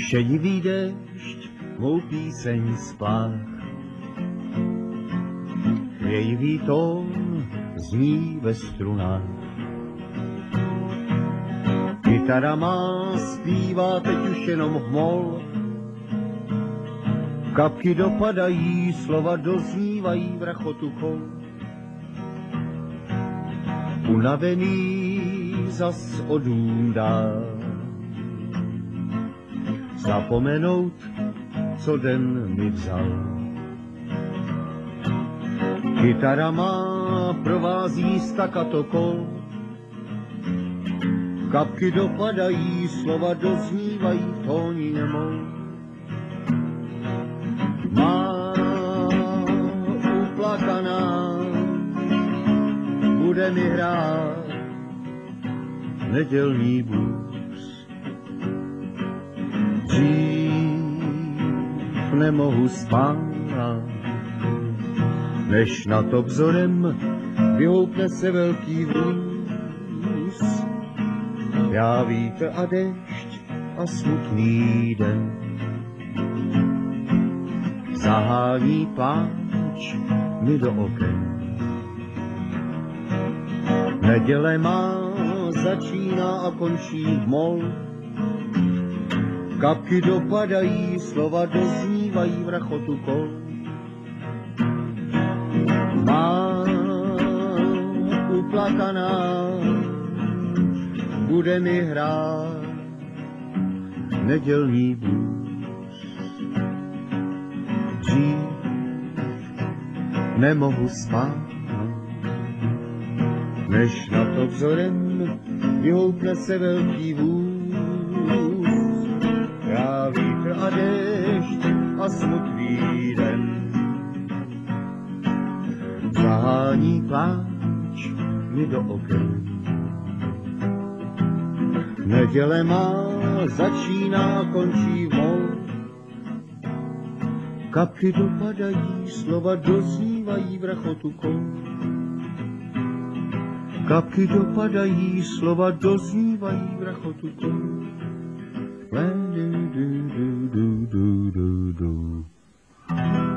Šedivý déšť mou píseň splách. Chvějivý tón zní ve strunách. Kytara má zpívá teď už jenom hmol. Kapky dopadají, slova doznívají v rachotu kol. Unavený zas o dům dál. Zapomenout, co den mi vzal. Kytara má provází staccato kol. Kapky dopadají, slova doznívají v tónině mou. Má uplakaná bude mi hrát nedělní blues. Dřív nemohu spát, než nad obzorem vyhoupne se velký vůz. Já vítr a déšť a smutný den zahání pláč mi do oken. Neděle má začíná a končí v mol. Kapky dopadají, slova doznívají v rachotu kol. Má uplakaná bude mi hrát nedělní blues. Dřív nemohu spát, než nad obzorem vyhoupne se velký vůz. Já vítr a déšť a smutný den zahání pláč mi do oken. Neděle má začíná, končí v mol. Kapky dopadají, slova doznívají v rachotu kol. Kapky dopadají, slova doznívají v rachotu kol. Du, du, du, du, du, du.